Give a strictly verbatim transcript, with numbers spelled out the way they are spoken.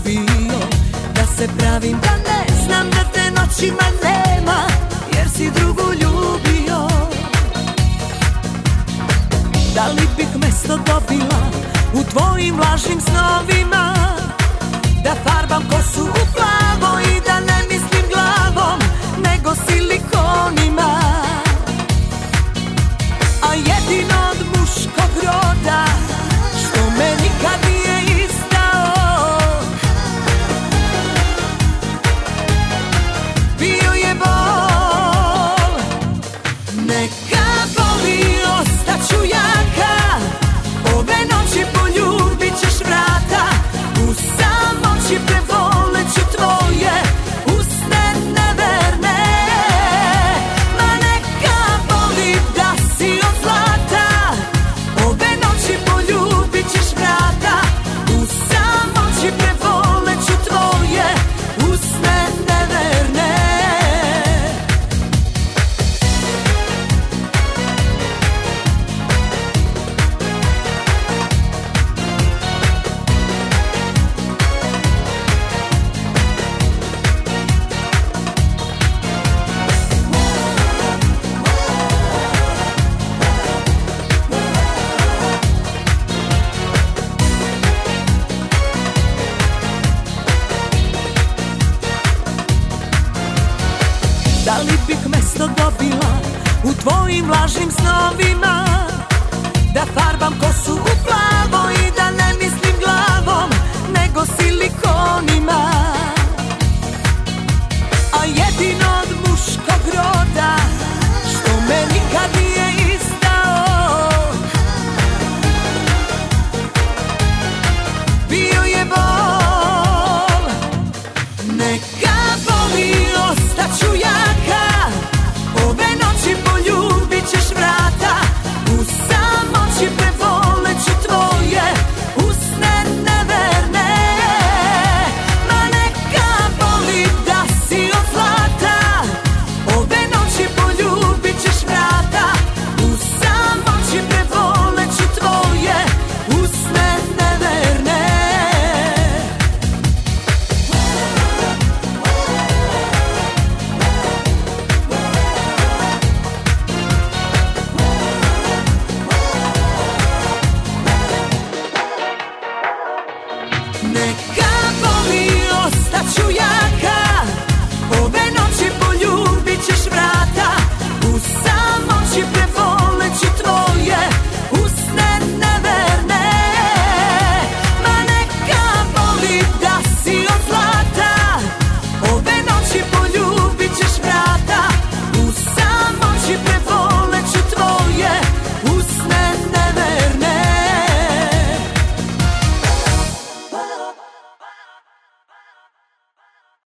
ljubio, da se pravim da ne znam da te noćima nema, jer si drugu ljubio. Da li bih mesto dobila u tvojim lažnim snovima, da farbam kosu u plavo i da ne mislim glavom, nego silikonima. A jedino od muškog roda što me nikad nije izdao, bio je bol. Neka boli, ostaću jaka, ove noći poljubit ćeš vrata, u samoći prevoleću tvoje usne neverne. Ma neka boli da si od zlata, ove noći poljubit ćeš vrata, u samoći prevoleću tvoje usne neverne. Da li bih mesto dobila u tvojim lažnim snovima, da farbam kosu u plavu